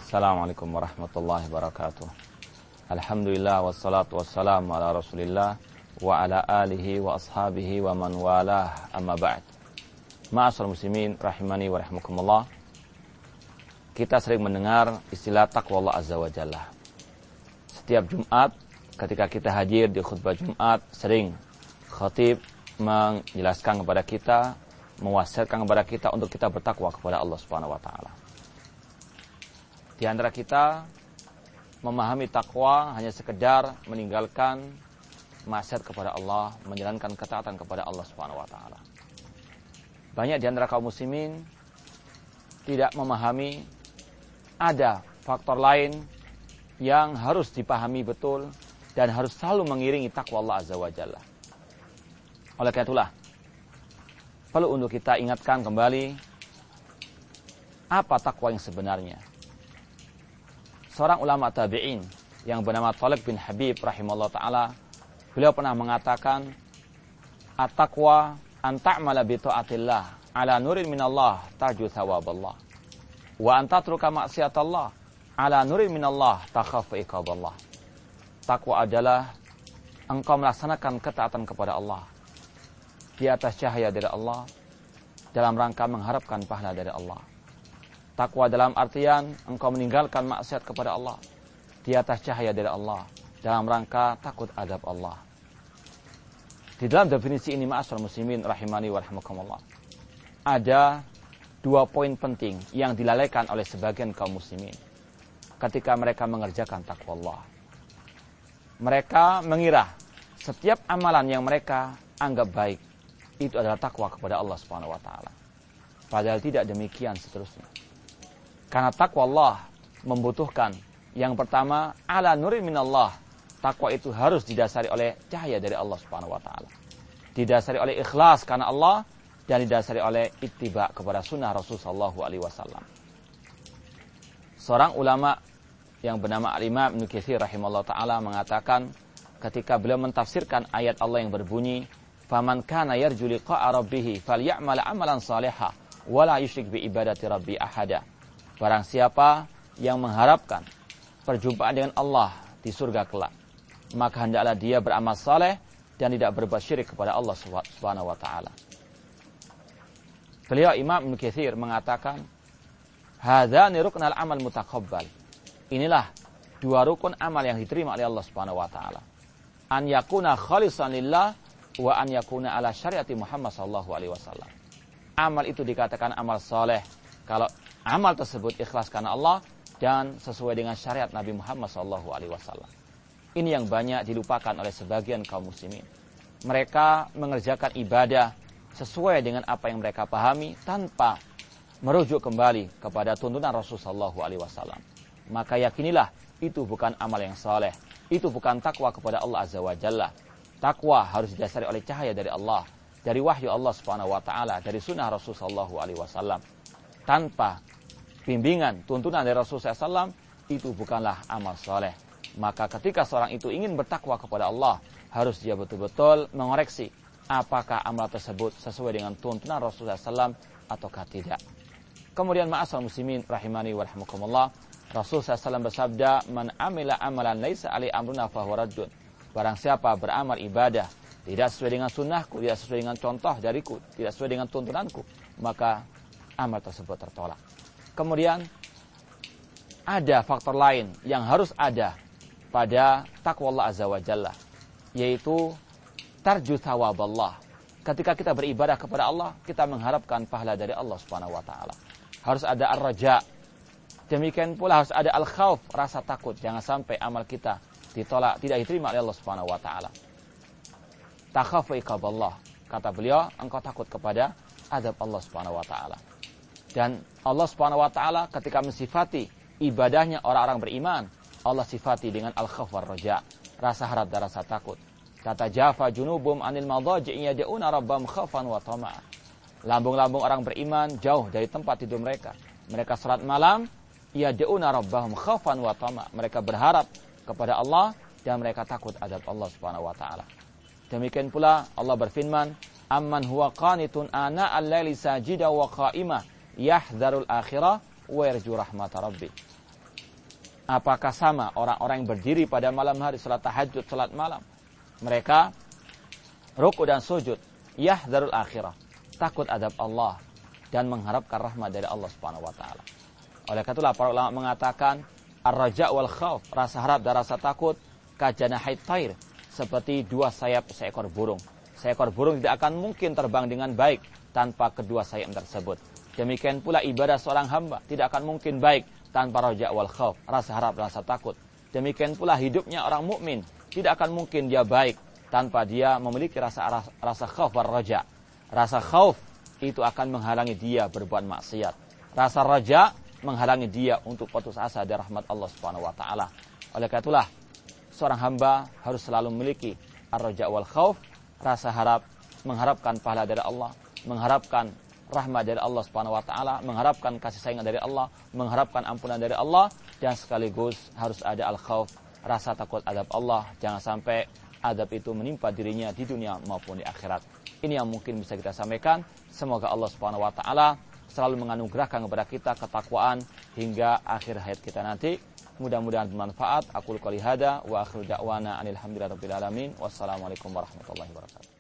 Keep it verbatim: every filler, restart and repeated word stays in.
Assalamualaikum warahmatullahi wabarakatuh. Alhamdulillah wassalatu wassalamu ala Rasulillah wa ala alihi wa ashabihi wa man walah, amma ba'd. Ma'asyiral muslimin rahimani wa rahimakumullah. Kita sering mendengar istilah taqwa Allah azza wa jalla. Setiap Jumat ketika kita hadir di khutbah Jumat, sering khatib menjelaskan kepada kita, mewasiatkan kepada kita untuk kita bertakwa kepada Allah Subhanahu wa taala. Di antara kita memahami takwa hanya sekedar meninggalkan maksiat kepada Allah, menjalankan ketaatan kepada Allah Subhanahu wa taala. Banyak di antara kaum muslimin tidak memahami ada faktor lain yang harus dipahami betul dan harus selalu mengiringi takwa Allah azza wa jalla. Oleh karena itulah perlu untuk kita ingatkan kembali apa takwa yang sebenarnya. Seorang ulama tabi'in yang bernama Thalib bin Habib rahimahullah ta'ala, beliau pernah mengatakan, at-taqwa an ta'mala bi ta'atillah ala nurin minallah tarju thawaballah wa an tatruka maksiatallah ala nurin minallah takhafu iqaballah. Takwa adalah engkau melaksanakan ketaatan kepada Allah di atas cahaya dari Allah dalam rangka mengharapkan pahala dari Allah. Takwa dalam artian engkau meninggalkan maksiat kepada Allah di atas cahaya dari Allah dalam rangka takut azab Allah. Di dalam definisi ini, ma'asyiral muslimin rahimani wa rahimakumullah, ada dua poin penting yang dilalaikan oleh sebagian kaum muslimin ketika mereka mengerjakan takwa Allah. Mereka mengira setiap amalan yang mereka anggap baik itu adalah takwa kepada Allah Subhanahu wa taala. Padahal tidak demikian seterusnya. Karena takwa Allah membutuhkan yang pertama, ala nurin minallah. Takwa itu harus didasari oleh cahaya dari Allah Subhanahu wa taala. Didasari oleh ikhlas karena Allah dan didasari oleh ittiba kepada sunnah Rasul sallallahu alaihi wasallam. Seorang ulama yang bernama Al-Imam Ibnu Katsir rahimahullah taala mengatakan ketika beliau mentafsirkan ayat Allah yang berbunyi, "Faman kana yarju liqa'a rabbih falyamal 'amalan shalihan wa la yusyrik bi ibadati rabbi ahada." Barang siapa yang mengharapkan perjumpaan dengan Allah di surga kelak, maka hendaklah dia beramal saleh dan tidak berbuat syirik kepada Allah Subhanahu wa taala. Beliau Imam Ibnu Katsir mengatakan, "Hadzani ruknal amal mutaqabbal." Inilah dua rukun amal yang diterima oleh Allah Subhanahu wa taala. An yakuna khalisan lillah wa an yakuna ala syariati Muhammad sallallahu alaihi wasallam. Amal itu dikatakan amal saleh kalau amal tersebut ikhlas karena Allah dan sesuai dengan syariat Nabi Muhammad sallallahu alaihi wasallam. Ini yang banyak dilupakan oleh sebagian kaum muslimin. Mereka mengerjakan ibadah sesuai dengan apa yang mereka pahami tanpa merujuk kembali kepada tuntunan Rasul sallallahu alaihi wasallam. Maka yakinilah itu bukan amal yang saleh, itu bukan takwa kepada Allah azza wa jalla. Takwa harus didasari oleh cahaya dari Allah, dari wahyu Allah Subhanahu wa taala, dari sunnah Rasul sallallahu alaihi wasallam. Tanpa bimbingan, tuntunan dari Rasulullah shallallahu alaihi wasallam, itu bukanlah amal soleh. Maka ketika seorang itu ingin bertakwa kepada Allah, harus dia betul-betul mengoreksi apakah amal tersebut sesuai dengan tuntunan Rasulullah shallallahu alaihi wasallam ataukah tidak. Kemudian ma'asyiral muslimin rahimani wa rahimakumullah, Rasulullah shallallahu alaihi wasallam bersabda, "Man amila amalan laisa alaihi amruna fahuwa raddun." Barang siapa beramal ibadah tidak sesuai dengan sunnahku, tidak sesuai dengan contoh dariku, tidak sesuai dengan tuntunanku, maka amal tersebut tertolak. Kemudian ada faktor lain yang harus ada pada takwa Allah azza wa jalla, yaitu tarju thawaballah. Ketika kita beribadah kepada Allah, kita mengharapkan pahala dari Allah Subhanahu wa taala. Harus ada ar-raja. Demikian pula harus ada al-khauf, rasa takut jangan sampai amal kita ditolak, tidak diterima oleh Allah Subhanahu wa taala. Takhafu iqaballah. Kata beliau, engkau takut kepada azab Allah Subhanahu wa taala. Dan Allah Subhanahu wa taala ketika mensifati ibadahnya orang-orang beriman, Allah sifati dengan al-khauf war-raja, rasa harap dan rasa takut. Kata Jafa junubum anil madaji'i yad'una rabbahum khaufan wa tama'a. Lambung-lambung orang beriman jauh dari tempat tidur mereka. Mereka salat malam, yad'una rabbahum khaufan wa tama'a. Mereka berharap kepada Allah dan mereka takut azab Allah Subhanahu wa taala. Demikian pula Allah berfirman, "Amman huwa qanitun ana al-laili sajida wa qa'imah yahdharul akhirah wa yarju rahmat rabbi." Apakah sama orang-orang yang berdiri pada malam hari salat tahajud, salat malam? Mereka ruku dan sujud, yahdharul akhirah, takut adab Allah dan mengharapkan rahmat dari Allah Subhanahu wa taala. Oleh karena itulah para ulama mengatakan ar-raja wal khauf, rasa harap dan rasa takut, kajanahait tair, seperti dua sayap seekor burung. Seekor burung tidak akan mungkin terbang dengan baik tanpa kedua sayap tersebut. Demikian pula ibadah seorang hamba tidak akan mungkin baik tanpa raja wal khauf, rasa harap dan rasa takut. Demikian pula hidupnya orang mukmin tidak akan mungkin dia baik tanpa dia memiliki rasa rasa khauf wal raja. Rasa khauf itu akan menghalangi dia berbuat maksiat. Rasa raja menghalangi dia untuk putus asa dari rahmat Allah Subhanahu wa taala. Oleh karena itulah seorang hamba harus selalu memiliki ar-raja wal khauf, rasa harap, mengharapkan pahala dari Allah, mengharapkan rahmat dari Allah Subhanahu wa taala, mengharapkan kasih sayang dari Allah, mengharapkan ampunan dari Allah, dan sekaligus harus ada al-khauf, rasa takut adab Allah. Jangan sampai adab itu menimpa dirinya di dunia maupun di akhirat. Ini yang mungkin bisa kita sampaikan. Semoga Allah Subhanahu wa taala selalu menganugerahkan kepada kita ketakwaan hingga akhir hayat kita nanti. Mudah-mudahan bermanfaat. Aqul qouli hada wa akhiru da'wana alhamdulillahi rabbil alamin. Wassalamualaikum warahmatullahi wabarakatuh.